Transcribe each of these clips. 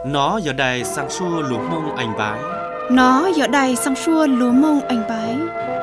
Nó giờ đây sang xua lúa mông anh bái. Nó giờ đây sang xua lúa mông anh bái.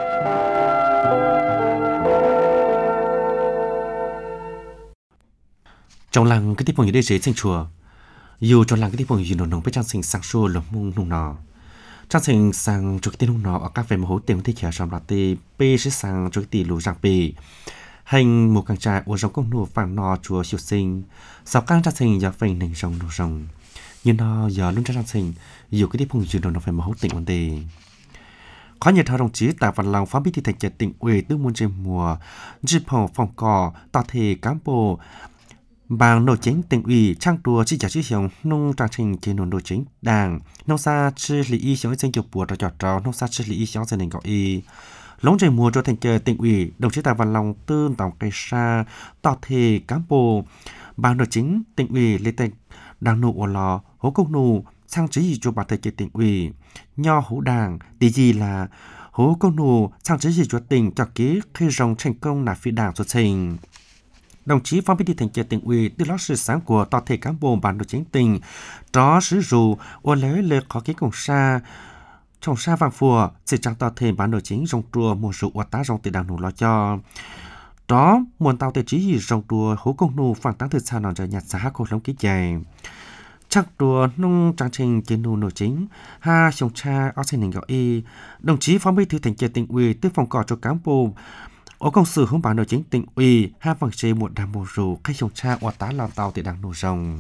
Trong làng cái tiếp phong như đây dễ sinh chùa. Dù trong làng cái tiếp phong như nồng với trang sinh sang xua lúa mông nung nọ. Trang sinh sang trực tiếp nung nọ ở các về một hố tiền thích khả trong là tê bê sẽ sang trực tiếp lúa giang bì. Hành một càng trại ở trong công nụ phản nọ chùa siêu sinh. Sau càng trang sinh giờ phải nền rồng nụ rồng. Nhưng nó giờ luôn trang sinh dù cái tiếp phong như nồng phải một hố tiền vấn đề. Có nhiều thảo đồng chí tại văn lòng phó bí thư thành tỉnh ủy tư môn trên mùa dịp hậu phòng cỏ tạo thể cán bộ bằng nội chính tỉnh ủy trang đùa chi trả chi hiếu nông trang trình trên nội chính đảng nông sa chi lý y xóa danh chụp bùa trò trò nông sa chi lý y xóa gia đình gọi y lống trên mùa cho thành tỉnh ủy đồng chí tại văn lòng tư tổng cây sa tạo thể cán bộ bằng nội chính tỉnh ủy lê tịch đảng nụ ở lò hố công nụ sang chỉ cho bà thầy tỉnh ủy nho hữu đảng tí gì là hố công nụ sang chỉ cho tỉnh cho ký khi rồng thành công là phi đảng xuất trình. Đồng chí phó bí thư thành tỉnh ủy từ lót sự sáng của toàn thể cán bộ ban nội chính tỉnh đó sử dụng ô lấy lệ khó ký công sa trong sa vàng phùa sẽ trang toàn thể ban nội chính trong chùa một số ô tá trong tỉnh đảng nụ lo cho đó muốn tạo thể chỉ trong chùa hố công nụ phản tăng thực sao nào cho nhặt giá của lông ký dày chắc đùa nông trang trình trên nụ nội chính ha chồng cha ở trên nền gọi y đồng chí phó bí thư thành tỉnh ủy tư phòng cỏ cho cán bộ ở công sự không bảo nội chính tỉnh ủy ha phần chế một đảng bộ rủ khách chồng cha ở tá lao tàu tại đảng nụ rồng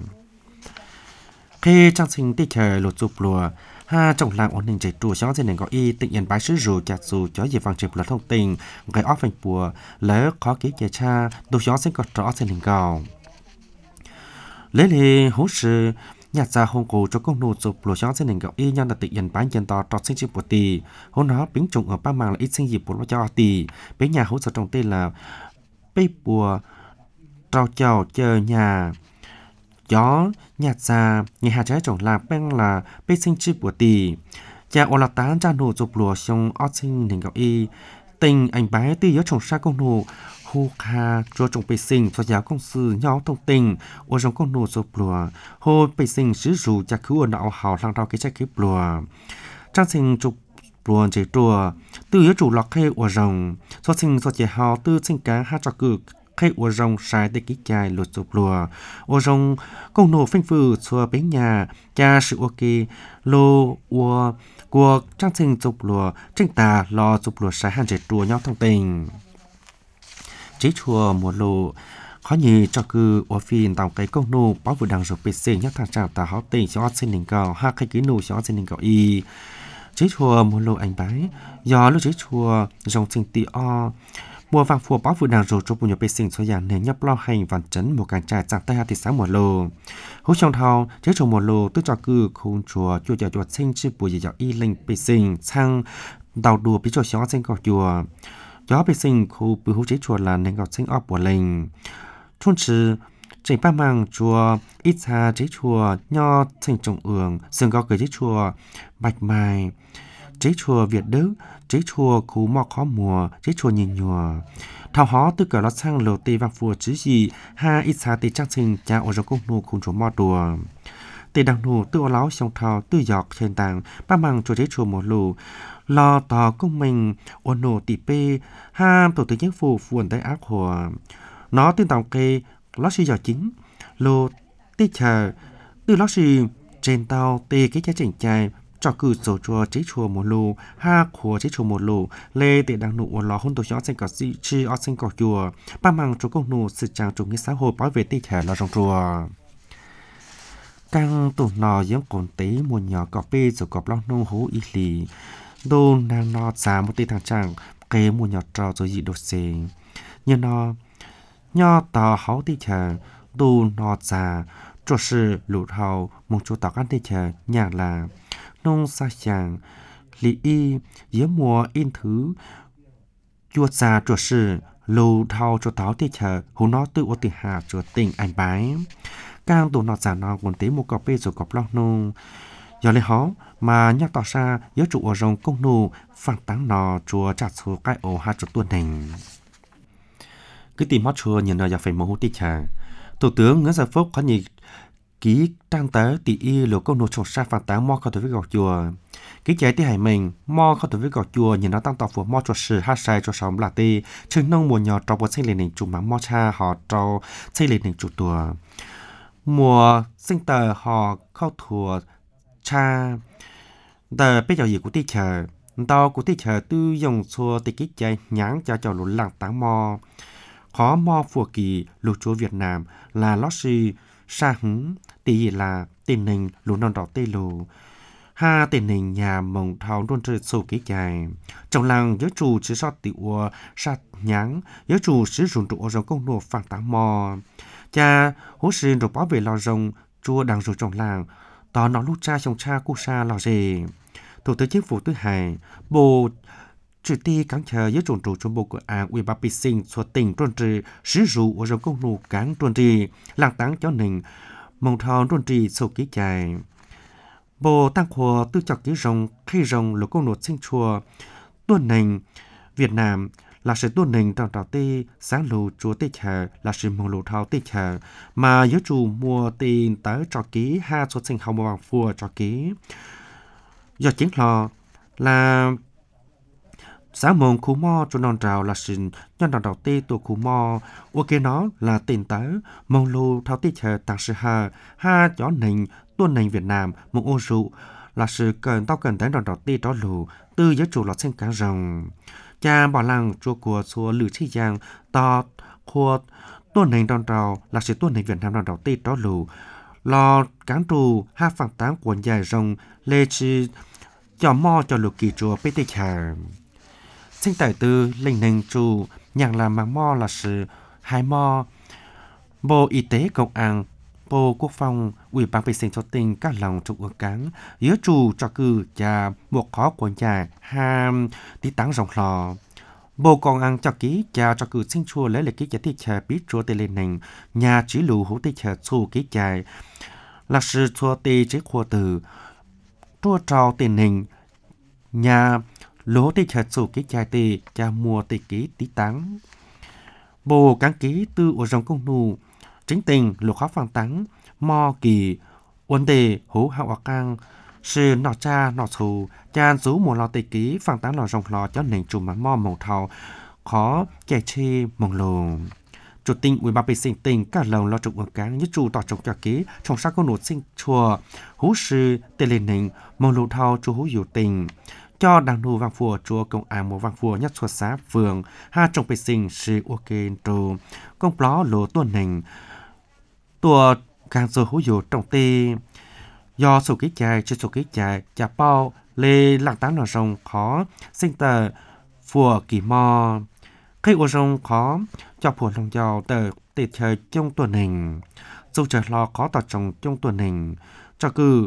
khi trang trình tích thời lột chụp lùa ha trọng làng ổn định chạy trù xóa trên nền gọi y tỉnh yên bái sứ rủ chặt dù cho gì vàng chụp là thông tin gây óc phanh bùa lấy khó ký kẻ cha đồ xóa sẽ có rõ trên nền gạo lấy lì hỗ trợ nhà gia hồng cổ cho công nô chụp lúa xóa trên nền gạo y nhân là tự nhận bán nhân to trọt sinh chim của tì hôm đó biến trùng ở ba màng là ít sinh dịp của nó cho tì bên nhà hỗ trợ trồng tên là bê bùa trao chào chờ nhà gió nhà gia nhà hà trái trồng là bên là bê sinh chim của tì cha ô là tán cha nô chụp lúa xong ót sinh nền gạo y tình anh bái tư nhớ trồng sa công nô hô kha cho trồng bê sinh cho giáo công sư nhau thông tin ở trong con nô chụp lúa hô bê sinh sử dụng cho cứu nọ hào lang đào cái trái kép lúa trang sinh chụp lúa chế trùa tư nhớ chủ lọc khay ở rồng cho sinh cho chế hào tư sinh cá hát cho cự khay ở rồng sai để ký chài lúa chụp lúa ở trong con nô phanh phừ xua bến nhà cha sự ok lô của trang sinh chụp lúa tranh tà lo chụp lúa sai hàng chế trùa nhau thông tin chế chùa một lô khó nhì cho cư ở phiên tàu cái công nô bảo vừa đằng rồi pc nhất thằng chàng ta họ tình cho xin đình cao ha khai ký nô cho xin đình cao y chế chùa một lô anh bái do lúc chế chùa dòng sinh tị o mùa vàng phùa bảo vừa đằng rồi cho bùn nhập pc cho dạng nền nhấp lo hành vạn chấn một càng trại chẳng tay hai tỷ sáng một lô hỗ trong thao chế chùa một lô tức cho cư khung chùa chùa sinh chư bùi gì y linh pc sang đào đùa bí cho xó sinh cầu chùa gió bị sinh khu bự hữu chế chùa là nền gạo sinh ọp của lình thôn trừ chạy ba mang chùa ít xa chế chùa nho thành trồng ường sườn gạo cười chế chùa bạch mai chế chùa Việt Đức chế chùa khu mò khó mùa chế chùa nhìn nhùa thảo hó từ cả lót sang lầu tê vang phùa chứ gì ha ít xa tê trang sinh cha ở trong công nô khung chùa mò đùa tê đằng nô tư ở láo sông thao tư giọt trên tàng ba mang chùa chế chùa một lù lo tò công mình ôn nổ tỷ pê ham tổ chức chính phủ phuồn tới ác của nó tên tàu kê lót xì giò chính lô tí chờ từ lót xì trên tàu tê cái trái chỉnh chai cho cử sổ chùa chế chùa một lô ha của chế chùa một lô lê tệ đang nụ lò hôn tổ chó xanh cỏ xì chi ở xanh cỏ chùa ba mang cho công nụ sự trang chủ nghĩa xã hội bảo vệ tí chờ lo trong chùa càng tụ nò giống cồn tí một nhỏ cỏ pê rồi cọp lo nô hố y lì đôn đang no giá một tí thằng chàng kê một nhỏ trò rồi dị đột xế như nó nho tò háo tí chờ đôn no giá cho sự lụt hào một chỗ tỏ ăn tí chờ nhà là nông xa chàng lý y dưới mùa in thứ chua xa cho sự lụt hào cho táo tí chờ hú nó tự ô tí hạ cho tình anh bái càng tụ nọ giả nó còn tí một cọp bê rồi cọp lo nông giờ lấy hó mà nhắc tỏ ra giới trụ ở rồng công nô phản táng nò chùa chặt số cái ổ hai chục tuần này cứ tìm hót chùa nhìn rồi giờ phải mồ hôi tí chả thủ tướng ngỡ giờ phúc có nhị ký trang tới tỷ y lục công nô trồng sa phản tán mò khâu từ với gọt chùa ký chạy tí hải mình mò khâu từ với gọt chùa nhìn nó tăng tọt của mò chuột sử hát sai cho sóng là tê chừng nông mùa nhỏ trâu bột xây lên nền chủ mắm mò cha họ trâu xây lên nền chủ tùa mùa sinh tờ họ khâu thùa cha tờ bây giờ gì của tí chờ tao của tí chờ tư dùng xua tí ký chạy nhãn cho lũ làng tán mò khó mò phùa kỳ lục chúa Việt Nam là lót sư sa hứng tỷ là tiền nền lũ non đỏ tê lù ha tiền nền nhà mông thao luôn chơi sổ ký dài trong làng giới chủ chỉ so tỷ ua sát nháng giới chủ sử dụng trụ rồng công nô phản táng mò cha hỗ sư được bảo vệ lò rồng chua đang rồi trong làng tỏ nó lúc cha chồng cha cu sa lò rề thủ tướng chính phủ thứ hai bộ chủ ti cán chờ giới chủ trụ trong bộ của an ủy ban sinh xuất tỉnh tuần trì sử dụng ở trong công nô cán tuần trì làng táng cho nền mông thao tuần trì sổ ký dài bộ tăng khổ tư chọc ký rồng khi rồng lục công nô sinh chùa tuần nền Việt Nam là sự tuần nền trong trào tê sáng lù chúa tê chờ là sự mong lù thao tê chờ mà giới chủ mua tiền tới cho ký ha xuất sinh hồng bằng phùa cho ký do chính là sáng mong khu mò cho non trào là sự nhân trào tê tổ khu mò ok nó là tiền tới mong lù thao tê chờ tăng sự ha cho nền tuần nền Việt Nam một ô dụ là sự cần tao cần tới trào tê đó lù từ giới chủ là sinh cá rồng cha bỏ lăng chùa của xua lử chi giang to khua tuần nền đòn trào là sự tuần nền Việt Nam đòn đầu tê đó lù lo cán trù ha phẳng tán quần dài rồng lê chi cho mò cho lục kỳ chùa pt chà sinh tài tư linh nền trù nhàng làm mang mò là sự hai mò bộ y tế công an bộ quốc phòng ủy ban vệ sinh cho tỉnh các lòng trục ương cán giới chủ cho cử cha buộc khó của nhà ham tí táng rồng lò bộ công an cho ký cha cho cử sinh chua lấy lịch ký giải thích chờ biết chúa tê lên nền nhà chỉ lù hữu tê chờ xu ký dài là sự chua tê chế khua từ chua trao tê nền nhà lố tê chờ xu ký dài tê cha mua tê ký tí táng bộ cán ký tư ở dòng công nụ chính tình lục khó phản táng mò kỳ vấn đề hữu hậu cang sự nọ cha nọ thù cha rú mùa lò tê ký phản táng lò rồng lò cho nền chủ mà mò màu thầu khó chạy chi mong lồ chủ tình ủy ban vệ sinh tỉnh cả lồng lo trục quảng cáng như chủ tỏ trồng cho ký trong sát con nốt sinh chùa hữu sư tê lên nền mong lồ thầu chủ hữu hiểu tình cho đảng nô vang phùa chúa công an một vang phùa nhất xuất xã phường ha trồng vệ sinh sự ok trù công pló lồ tuần nền tua càng rồi hữu hiểu trong tê do sổ ký chạy trên sổ ký chạy chả bao lê làng tán ở rồng khó sinh tờ phùa kỳ mò khi ở rồng khó cho phùa lòng giàu tờ tê trời trong tuần hình dù trời lo khó tỏ trồng trong tuần hình cho cư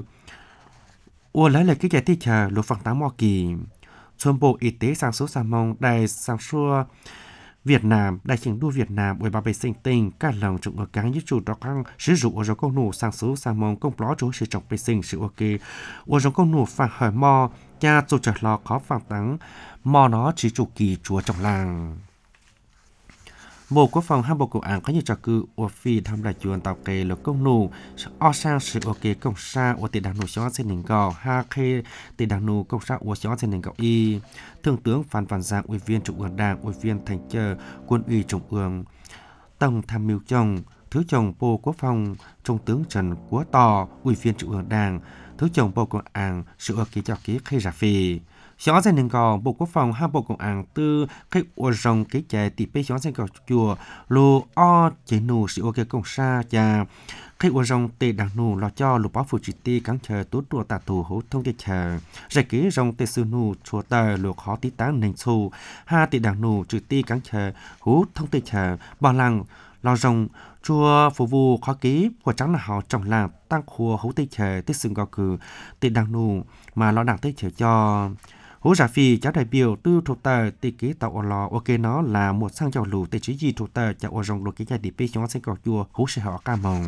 ua lấy lời ký chạy tí chờ lục phẳng tán mò kỳ xuân bộ y tế sang số sang mong đài sang xua Việt Nam, đại chính đua Việt Nam, ủy ban vệ sinh tỉnh, các lòng trụng ở cáng như chủ đọc ăn, sử dụng ở trong công nụ sang số sang mong công bó chỗ sử trọng vệ sinh sự ok. Ở trong công nụ phản hỏi mò, cha dù trở lo khó phản tắng, mò nó chỉ chủ kỳ chúa trong làng. Bộ Quốc phòng hai bộ công an có nhiều trò cư ở phi tham đại chuồn tàu kê lực công nụ ở sang sự ok công sa ở tỷ đảng nụ xóa trên nền gò ha khê tỷ đảng nụ công sa ở xóa trên nền gò y thượng tướng Phan Văn Giang ủy viên trung ương đảng ủy viên thành chờ quân ủy trung ương tổng tham mưu chồng thứ trưởng Bộ Quốc phòng trung tướng Trần Quốc Tò ủy viên trung ương đảng thứ trưởng Bộ Công an sự ok cho ký khê giả phi xóa trên nền gò Bộ Quốc phòng hai bộ công an tư khách ở rồng cái chạy tỷ bê xóa trên gò chùa lô o chế nụ sự ok công sa cha khách ở rồng tê đảng nụ lo cho lục báo phụ chỉ ti cắn chờ tốt đùa tạ tù hữu thông tê chờ giải ký rồng tê sư nụ chùa tờ lục khó tí táng nền xù ha tê đảng nụ trừ ti cắn chờ hữu thông tê chờ bao lăng lo rồng chùa phục vụ khó ký của trắng là họ trong làng tăng khua hữu tê chờ tê xương gò cử tê đảng nụ mà lo đảng tê chờ cho hữu giả phi cháu đại biểu tư thuộc tờ tỷ ký tàu ở lò ok nó là một sang giàu lù tỷ chỉ gì thuộc tờ chào ở rồng đồ ký gia đi bê chúng sẽ cầu chùa hữu sẽ họ ca mong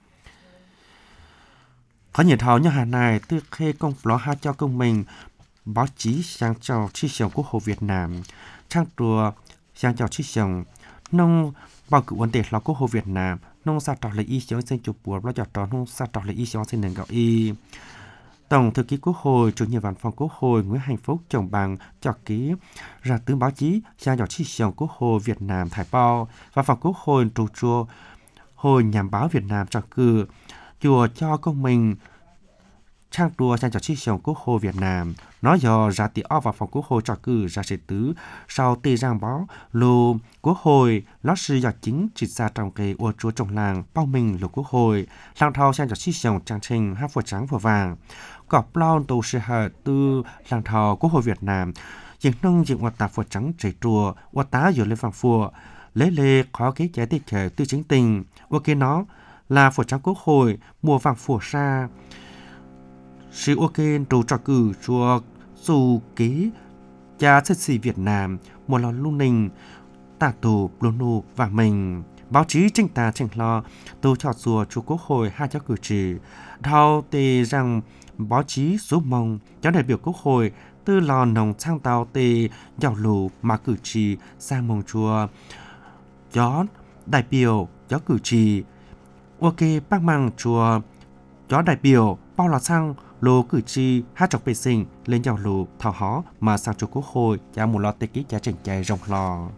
có nhiều thảo như hà này tư khê công ló ha cho công mình báo chí sang chào chi sòng quốc hội Việt Nam trang đùa sang chào chi sòng nông bao cử vấn đề là quốc hội Việt Nam nông sa trò lấy ý xóa sinh chụp bùa lo chọt trò nông sa trò lấy ý xóa sinh nền gạo y Tổng thư ký Quốc hội, chủ nhiệm văn phòng Quốc hội Nguyễn Hạnh Phúc chồng bằng cho ký ra tướng báo chí ra nhỏ chi xiong Quốc hội Việt Nam Thái Bao văn phòng Quốc hội trụ chùa Hội Nhằm báo Việt Nam cho cử chùa cho công mình trang đua sang cho chi xiong Quốc hội Việt Nam nói do ra tỷ văn phòng Quốc hội cho cử ra sẽ tứ sau tì giang báo lô Quốc hội lót sư do chính chỉ ra trong cái ô chúa trong làng bao mình lô Quốc hội làng thao sang cho chi xiong trang trình hát phổ trắng phổ vàng cọp lao tổ sư hạ từ làng thọ Quốc hội Việt Nam những nông diện hoạt tạp phổ trắng chạy trùa hoạt tá dựa lên vàng phùa lấy lệ khó cái trái tiết thể tư chính tình ok nó là phổ trắng Quốc hội mùa vàng phổ sa sự ok trù trò cử chùa dù ký cha chất sĩ Việt Nam một lò lưu ninh tà tù luôn nụ vàng mình báo chí tranh tà tranh lo từ trò chùa chùa Quốc hội hai cháu cử chỉ thao tề rằng báo chí giúp mong cháu đại biểu Quốc hội từ lò nồng sang tàu tề giàu lù mà cử chỉ sang mong chùa gió đại biểu gió cử chỉ ok bác mang chùa gió đại biểu bao lò sang lô cử tri hát chọc bề sinh lên giàu lù thảo hó mà sang chùa Quốc hội cha một lò tê ký cha chỉnh chạy rộng lò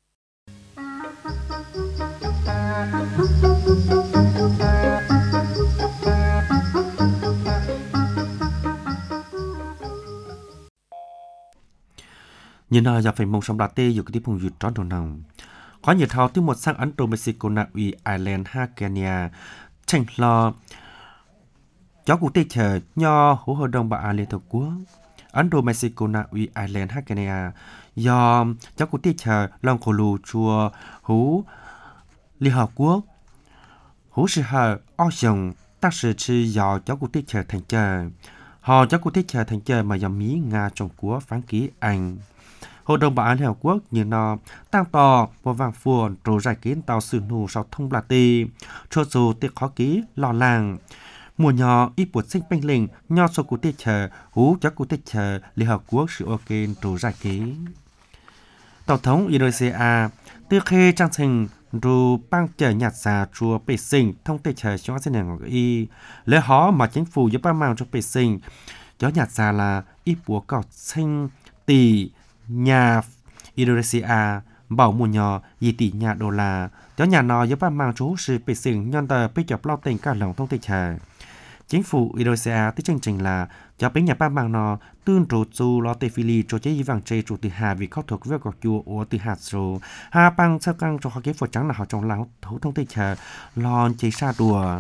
như nào giờ phải mong sống đá tê dù cái tí phong dụt tròn đồ nòng có nhiều thao từ một sang Ấn Độ Mexico Na Uy Ireland ha Kenya tranh lo chó cụ tê chờ nho hữu hội đồng bà Liên Hợp Quốc Ấn Độ Mexico Na Uy Ireland ha Kenya do chó cụ tê chờ lòng khổ lù chùa hữu Liên Hợp Quốc hữu sự hờ o dòng tác sự chi do chó cụ tê chờ thành chờ họ chó cụ tê chờ thành chờ mà do Mỹ Nga Trung Quốc phán ký Anh Hội đồng Bảo an Liên Hợp Quốc như nó tăng tò và vàng phuồn rồi giải kiến tàu xử nụ sau thông bà tì cho dù tiết khó ký lò làng mùa nhỏ ít buộc sinh bênh lình nho số cụ tiết chờ hú cho cụ tiết chờ Liên Hợp Quốc sự ok rồi giải ký Tổng thống Indonesia từ khi trang trình rồi bang chờ nhạt xa chùa bể sinh thông tiết chờ cho dân ngọc y lễ hó mà chính phủ giúp bang mang cho bể sinh cho nhạt xa là ít buộc cọt sinh tỷ nhà Indonesia bảo mùa nhỏ gì tỷ nhà đô la cho nhà nó giúp bang mang chú sự bể sinh nhân tờ bế chọc lao tình cả lòng thông tiết chờ chính phủ Indonesia tới chương trình là cho bến nhà ba mang nó tương trụ chu lo tê phi li cho chế vàng chế trụ từ hà vì khóc thuộc với gọt chùa ở từ hạt số hà bang sao căng cho họ kế phật trắng là họ trong lão thủ thông tê chờ lo chế xa đùa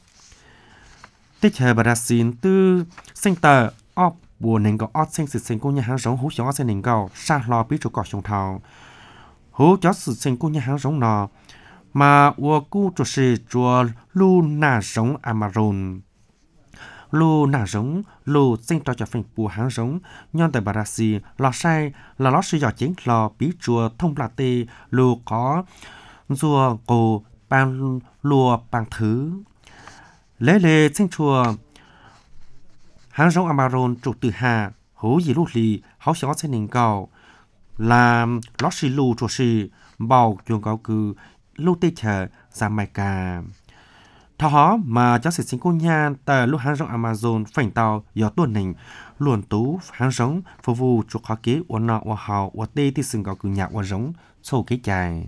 tê chờ bà xin từ sinh tờ ọp bùa nền gọ ọt sinh sự sinh của nhà hàng giống hú chó sinh nền gọ xa lo biết trụ gọt trong thảo hú chó sự sinh của nhà hàng giống nó mà ua cu trụ sĩ chùa lu nà giống Amazon lô nà giống lô sinh cho phèn bùa hàng giống nhon tại Brazil lò sai là lò sử dụng chính lò bí chùa thông là tê lô có rùa cổ bằng lùa bằng thứ lễ lệ sinh chùa hàng giống Amazon trụ từ hà hố gì lúc lì háo xó sẽ nền cầu làm lò sử lù chùa sử bầu chuồng cầu cư lô tê chờ giảm mày cà thọ mà cháu sẽ sinh cô nha tại lúc hàng giống Amazon phảnh tàu gió tuần nình luồn tú hàng giống phục vụ chuột khó kế uốn nọ uốn hào uốn tê thì sừng gạo cử nhạc uốn giống sâu cái chài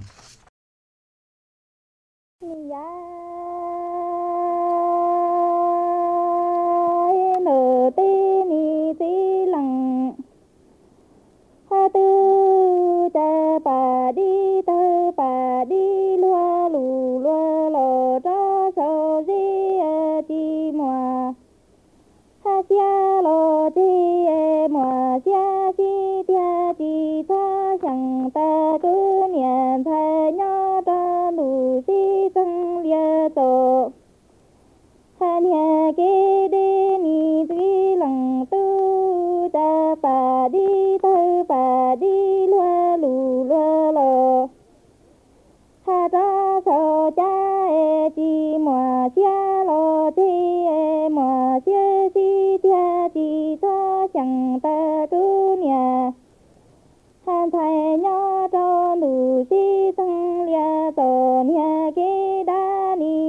Hãy subscribe cho kênh Ghiền Mì Gõ để không bỏ lỡ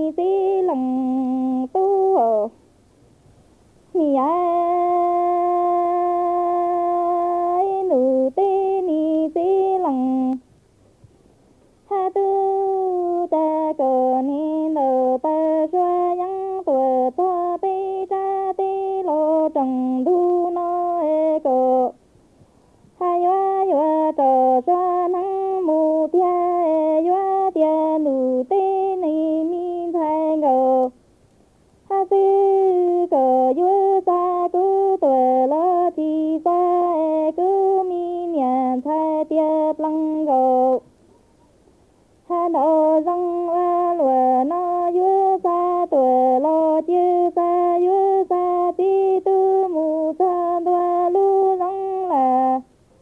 mu tia yo tia nu te ni mi thay ngờ ha sư cờ yo sa cứ tuổi lo chi sa cứ mi nhà thay tia lăng ngờ ha nó răng la lùa nó yo sa tuổi lo chi sa yo sa ti tu mu sa đoa lu răng là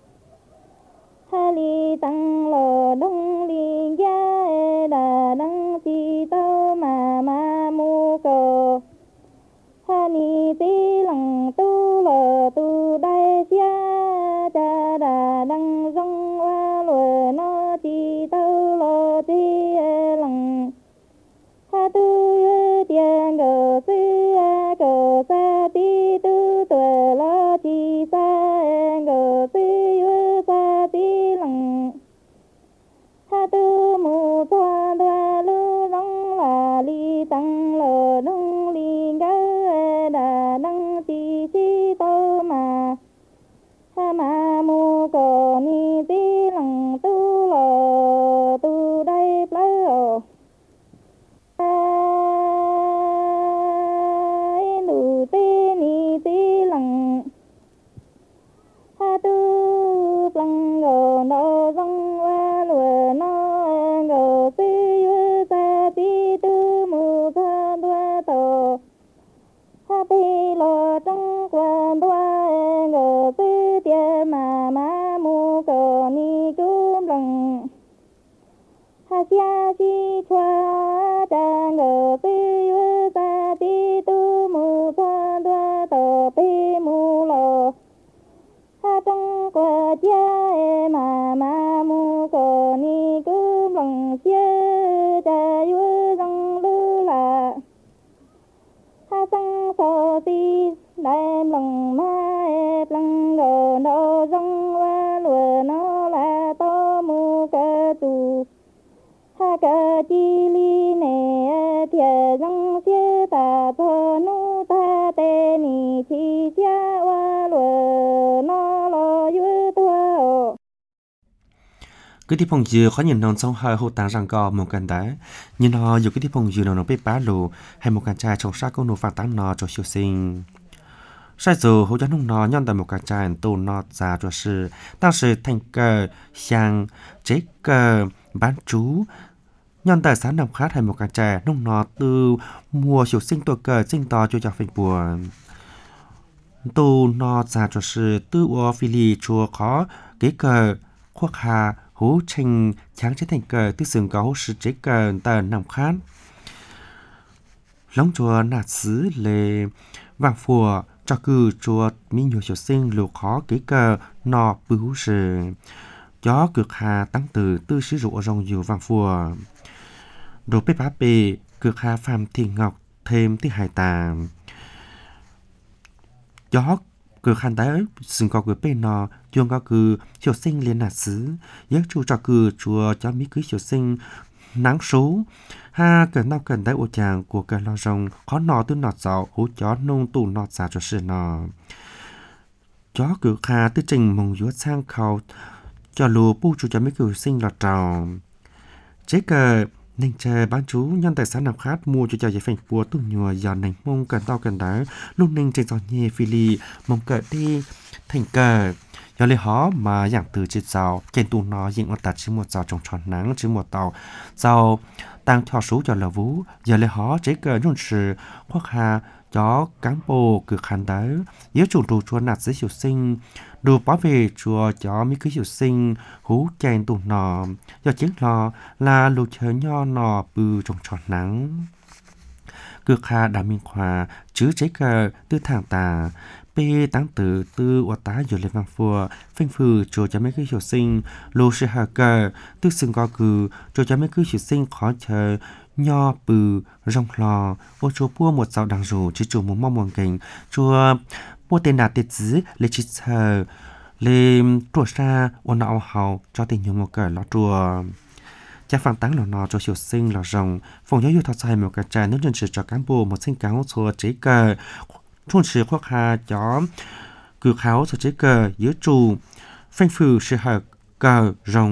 ha li tăng lò đông li gia đà đăng chi tao mà mu cờ ha ni ti lăng tu lò tu đại gia cha đà đăng rong hoa lùa nó chi tao lò chi lăng ha tu tiền gờ sư cờ sa ti tu tuổi lo chi sa gờ sư sa ti lăng ha tu mu thoa đoa lu rong là li tăng lờ đông li gá đà đăng chi chi tao mà ha ma mu cờ ni ti lăng tu lò tu đây plơ nu ti ni ti lăng ha tu plăng gờ nó rong hoa lùa nó gờ ti yu sa ti tu mu sa đoa tờ ha ti lo trong quan đoa gờ ti tia mà mu cờ ni cum lăng ha xia chi choa cha ngờ ti yu sa ti tu mu sa đoa tờ pi mu lo ha trong qua chia mà mu cờ ni cum lăng xia cha yu răng lu là ha sang so ti đại lăng ma lăng gờ nó răng hoa lùa nó là to mu cờ tu ha cờ chi li nè thề răng xia ta thơ nu ta tê ni chi chia hoa lùa nó lo yu tua cáiที่พงยือเขาnhìn nón trong hai hồ táng rằng co một căn đá nhìn họ dù cáiที่พงยือnó bị bá lù hay một căn trai trong sát câu nụ phản tán nó cho siêu sinh sai dù hồ cho nung nó nhon tại một căn trai tù nó già cho sự当时thành cờ sang chế cờ bán chú nhon tại sáng nằm khát hay một căn trai nung nó từ mùa siêu sinh tuổi cờ sinh to cho phình buồn tù nó già cho sự tư ô phi lì chùa khó cái cờ khoác hà hú trình tráng chế thành cờ tư sừng có sự chế cờ tờ nằm khát lóng chùa nạt xứ lề vàng phùa cho cư chùa mi nhiều tiểu sinh lục khó cái cờ nọ bưu sự gió cực hà tăng từ tư sử dụng rong nhiều vàng phùa đồ bếp bá bề cực hà phàm thì ngọc thêm tí hải tàng gió cứ khăn đá sừng có cứ bên nó chuông có cứ chiều sinh liên nạt xứ giấc chu cho cứ chùa cho mỹ cứ chiều sinh nắng số ha cần nào cần đá ô chàng của cần lo rồng khó nọ tư nọt dạo hú chó nông tủ nọt giả cho sự nọ chó cứ kha tư trình mong dúa sang khâu cho lùa bu chu cho mỹ cứ sinh lọt trào chế cờ nên chờ bán chú nhân tài sản nào khác mua cho giải phèn bùa tu nhùa giờ nành mông cần tao cần đá lúc nên trên giò nhẹ phi lì mong cỡ đi thành cờ giờ lấy hó mà dạng từ trên giàu trên tu nó diện một tạt chỉ một giàu trồng tròn nắng chỉ một tàu giàu tăng theo số cho là vũ giờ lấy hó chế cờ nhung sự khoác hà chó cán bồ cực hàn đá yếu chủ đồ chua nạt dưới hiệu sinh đồ bảo vệ chùa chó mấy cái hiệu sinh hú chèn tù nọ do chiếc lò là lù chờ nho nọ bư trồng tròn nắng cực hà đã minh hòa chứ chế cờ tư thẳng tà p tăng từ tư ô tá dù lên vang phùa phanh phừ chùa cho mấy cái hiệu sinh lù sẽ hà cờ tư sừng co cừ chùa cho mấy cái hiệu sinh khó chờ nho bừ rong lò ô chùa bua một dạo đằng rủ chỉ chủ một mong mong cảnh chùa bua tên đạt tiệt dứ lê chỉ chờ lê chùa xa ô nọ hào cho tình nhiều một cờ lọ chùa cha phản táng lò nọ cho hiệu sinh lò rồng phòng giáo dục thật sai một cái trà nước dân sự cho cán bộ một sinh cáo chùa chế cờ chuông sử khoác hà chó cử kháo cho chế cờ giữa trù phanh phừ sự hợp cờ rồng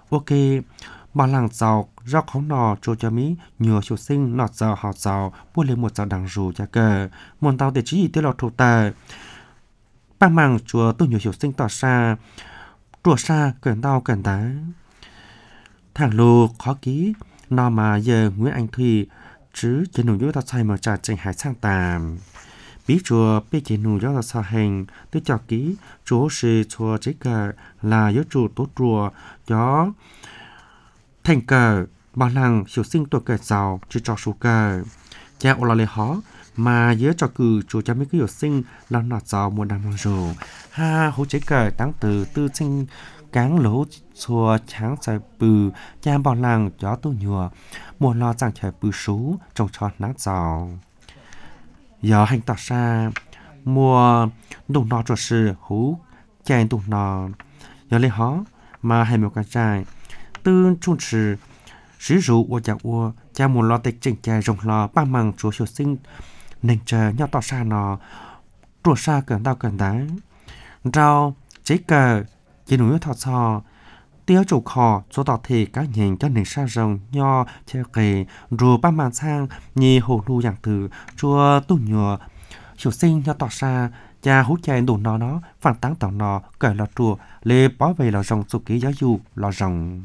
ok bà làng giàu do khó nọ cho cho mỹ nhiều học sinh nọ giàu họ giàu bố lên một giàu đằng rù cho cờ muốn tao để chỉ tiêu lọt thuộc tờ ba màng chùa tôi nhiều học sinh tỏ xa chùa xa cần đau cần đá thằng lô khó ký nọ mà giờ Nguyễn Anh Thùy chứ chỉ nụ yếu tao sai mà trả trình hải sang tàm bí chùa bí chỉ nụ yếu tao sao hành tôi cho ký chúa sư chùa chế cờ là yếu chủ tốt chùa gió thành cờ bà làng hiểu sinh tuổi cờ giàu chỉ cho số cờ cha ô là lệ hó mà nhớ cho cử chủ cho mấy cái hiểu sinh là nọ giàu mùa năm rồ ha hỗ chế cờ tăng từ tư sinh cáng lỗ xua tráng dài bự cha bà làng gió tu nhùa mùa lo chẳng thể bự sú trồng trọt nắng giàu giờ hành tỏ ra mùa đụng nọ cho sự hú chèn đụng nọ giờ lệ hó mà hay một cái trai tư trung trì sử dụng của giặc của cha muốn lo tịch chỉnh chè rồng lò ba măng chúa hiệu sinh nên chờ nhau tỏ xa nó chùa xa cần đau cần đá rau chế cờ chỉ núi thọ sò tiêu chủ kho số tỏ thể cá nhìn cho nên xa rồng nho chơi kề rồi ba măng sang nhì hồ lu dạng từ chùa tu nhựa hiệu sinh nhau tỏ xa cha hút chè đủ nó phản táng tỏ nó cởi lọ chùa lê bó về lò rồng số ký giáo dụ lò rồng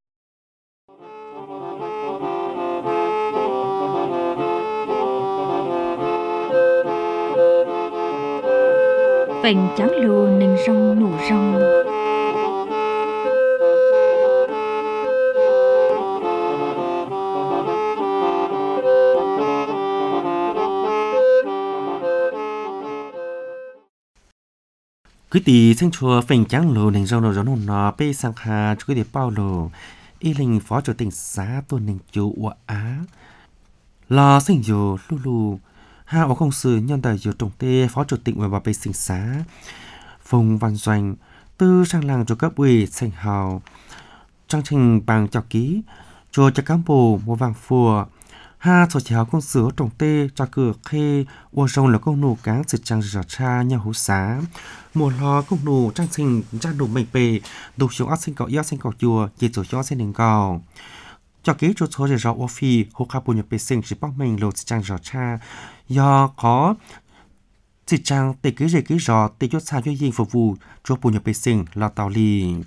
phèn trắng lùa nền rong nụ rong quý tỷ sinh chùa phèn trắng lùa nền rong nụ nó bê sang hà quý tỷ bao lùa y linh phó chủ tịch xã tôn nền chủ của Á lò sinh dù lu lu ha ở công sự nhân đại dù trọng tê phó chủ tịch và bê sinh xã Phùng Văn Doanh tư sang làng cho cấp ủy thành hào chương trình bằng chào ký cho cán bộ mua vàng phùa ha số chéo công sự trọng tê cho cửa khê ô rồng là công nụ cán sự trang rửa cha nhau hú xá mùa lo công nụ trang trình trang đủ mệnh bề đủ xuống ác sinh cọ yếu sinh cọ chùa chỉ tổ cho sinh đình cầu cho ký cho số để rõ ô phi hô khá bùi nhập bề sinh chỉ bóc mình lộ trang rửa cha do có chỉ trang tê ký rõ tê chốt xa cho dinh phục vụ cho bùi nhập bề sinh là tàu lì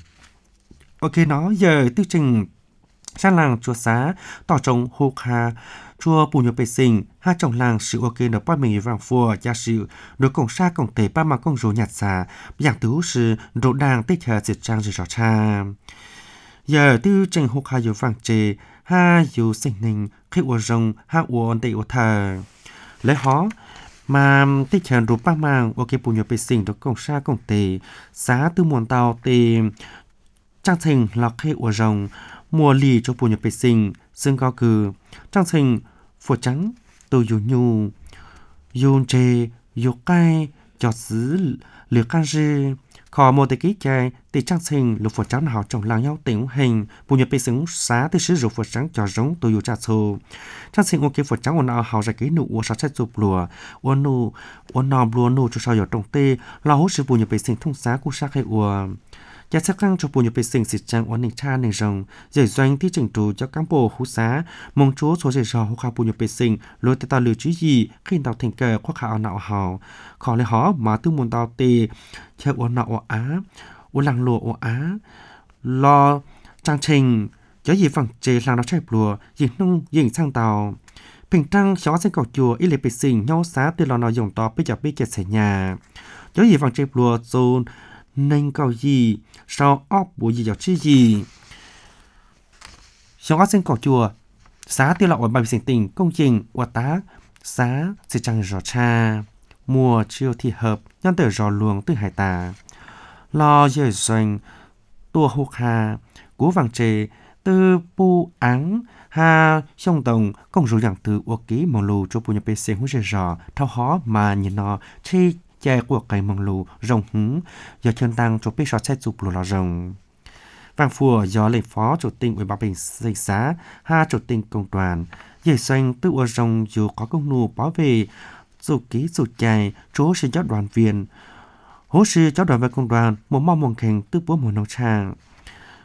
ok nó giờ tư trình sang làng chùa xá tỏ trống hô khá chùa bùi nhập bề sinh hai chồng làng sự ok nó bắt mình vàng phùa gia sự đối cổng xa cổng tế ba mà công rủ nhạt xá dạng tứ sự rỗ đàng tích hợp chỉ trang rửa cha giờ tư trình hô khá dù vàng chê ha dù sinh ninh khi ua rồng ha ua ổn tệ ua thờ lấy hó mà tích hợp rủ ba mang ok bùi nhập bề sinh đối cổng xa cổng tế xá tư muôn tàu tê trang trình là khi ua rồng mùa lì cho bùi nhập bề sinh xương cao cử trang trình phổ trắng từ dù nhu dù chê dù cay cho xứ lửa can rư khó một cái chạy thì trang trình lục phổ trắng nào trong làng nhau tỉnh hình bùi nhập bề sinh xá từ sử dụng phổ trắng cho giống từ dù trà xô trang trình ok phổ trắng ổn nào hào ra cái nụ ua sát chết chụp lùa ổn nò lùa nụ cho sao giờ trong tê là hỗ sự bùi nhập bề sinh thông xá cú sát hay ua nhà xác răng cho bùi nhập bề sinh xịt trang ổn định cha nền rồng giải doanh thi trình trù cho cán bộ hú xá mong chúa số giải rò hô khá bùi nhập bề sinh lôi tê tao lừa chứ gì khi tao thành cờ khoác khảo nạo hào khó lấy hó mà tư môn tao tê theo ổn nạo ổ á ổn làng lùa ổ á lo trang trình cho gì phẳng chế làng nó chạy lùa dình nông dình sang tàu bình trăng xó sinh cầu chùa ý lệ bề sinh nhau xá từ lò nó dùng to bây giờ bây giờ xảy nhà cho gì phẳng chế lùa dồn nên cầu gì sau óc bùi gì chứ gì xó sinh cầu chùa xá tiêu lọ ở bài sinh tình công trình của tá xá sẽ chẳng rõ cha mùa chiều thì hợp nhân tử rõ luồng từ hải tà lo dời doanh tua hô hà cú vàng trề tư pu áng ha sông đồng công rủ dạng từ ô ký mong lù cho bùi nhập bề sinh hú dời rõ thao hó mà nhìn nó chi chạy của cây mong lù rồng hứng giờ chân tăng cho biết sọt xe chụp lù lò rồng vàng phùa do lệnh phó chủ tịch ủy ban bình xây xá ha chủ tịch công đoàn dây xanh tự ở rồng dù có công nụ bảo vệ dù ký dù chạy chỗ sẽ cho đoàn viên hỗ sư cho đoàn viên công đoàn một mong mong khen tư bố một nông trang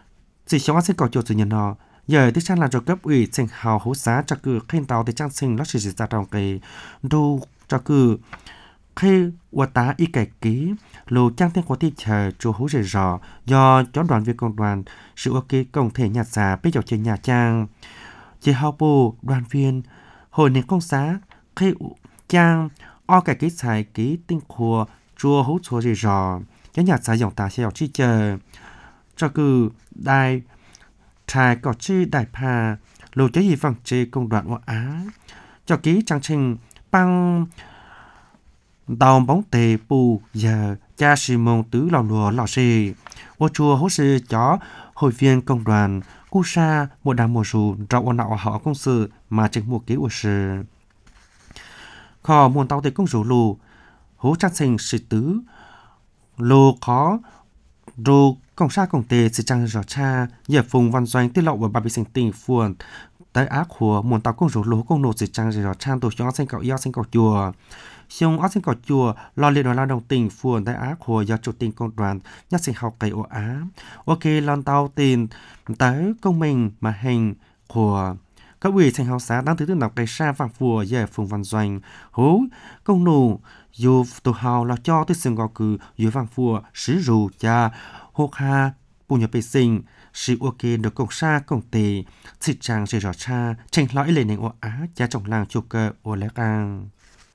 chỉ xong sẽ có chỗ tự nhiên nó giờที่ฉันlà cho cấp ủy thành hào hỗ giá cho cứ khen tàu thì trang sinh nó chỉ ra trong cái đồ cho cứ khi qua tá y cải ký lô trang tên của thị chờ cho hỗ trợ rõ do cho đoàn viên công đoàn sự ok công thể nhà xã bây giờ trên nhà trang chỉ hào bù đoàn viên hội nền công xã khi trang o cải ký xài ký tinh khua chùa hỗ trợ gì rõ cái nhà xã dòng ta sẽ chi chờ cho cứ đài trái có chi đại pa lô chế gì vòng chế công đoàn của Á cho ký trang trình băng tàu bóng tề bù giờ cha sĩ mông tứ lò lùa lò xì ô chùa hỗ sư chó hội viên công đoàn cu sa một đám mùa dù trong ôn nạo họ công sự mà chính một ký của sư kho muôn tàu tề công dù lù hỗ trang trình sĩ tứ lô khó rô công sa công tề sĩ trang rõ cha giờ phùng văn doanh tiết lộ và bà bị sinh tình phuồn tới ác của muôn tàu công dù lù công nô sĩ trang rõ cha tổ chó sinh cậu yêu sinh cậu chùa xong ở trên cỏ chùa lo liên đoàn lao động tỉnh phường tại Á của do chủ tịch công đoàn nhất sinh học cây ô Á ok lon tàu tiền tới công mình mà hình của các ủy thành học xã đang thứ đọc cây sa vàng phùa về phường văn doanh hú công nụ dù tổ hào là cho tới sừng gò cử dưới vàng phùa sử dụng cha hô ha bù nhập bê sinh sự ok được công sa công tề thị trang sẽ rõ cha tranh lõi lên nền ô Á cha trọng làng chụp cơ ô lẽ càng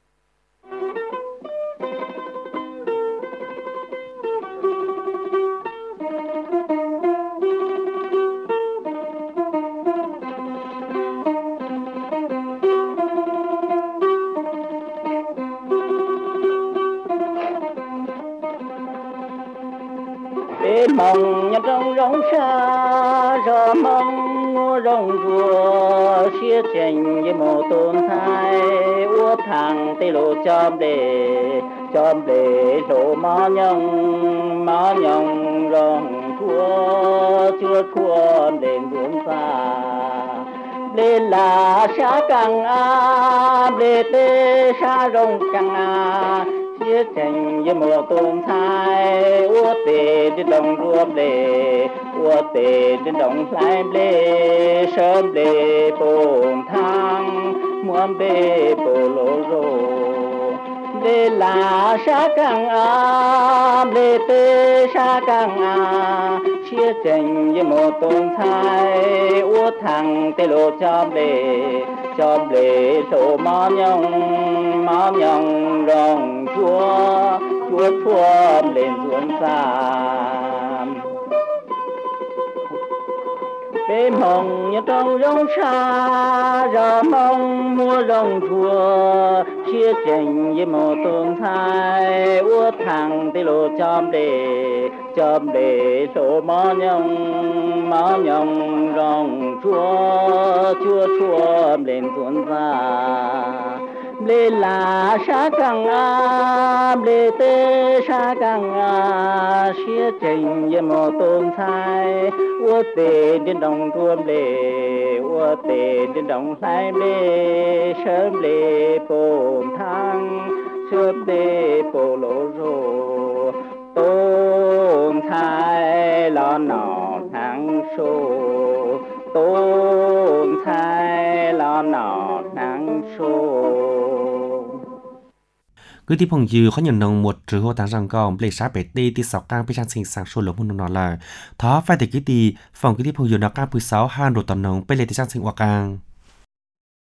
mong nhật rong rong xa giờ mong mua rong rùa chia chành với một tôn thai ua thằng tây lộ chom để lộ má nhông rong thua chưa thua đền ruộng xa lên là xa căng a lên tê xa rong căng a chia thành với một tôn thai ua tê đến đồng ruộng để ua tê đến đồng lại lê sớm lê bồn thang muôn bê bồ lô rô lê là sa căng a lê tê sa căng a chia thành với một tôn thai ua thằng tê lộ chom lê số má nhông rong chúa thuom lên ruộng xa bê mong nhật trong rong xa giờ mong mua rong chùa chia chành với một tôn thai ua thằng tê lộ chom để số má nhông rong chúa thuom lên ruộng xa lê là sa căng a lê tê sa căng a chia chành với một tôn thai ua tê đến đồng ruộng lê ua tê đến đồng lại lê sớm lê bồn thang sớm lê bồ lô rô tôn thai lo nọ thang số tôn thai lo nọ thang số cứที่ผมยือเขาอย่างนงหมดหรือหัวทางรังกองเปลี่ยนชาเปตีที่สอกกลางไปช่างสิ่งสังโซลมุนนอนเลยท้อไฟแต่กี่ตีฝั่งที่ผมยืนนักการปืนเสาห้าโดดตอนนงไปเลยที่ช่างสิ่งว่ากลาง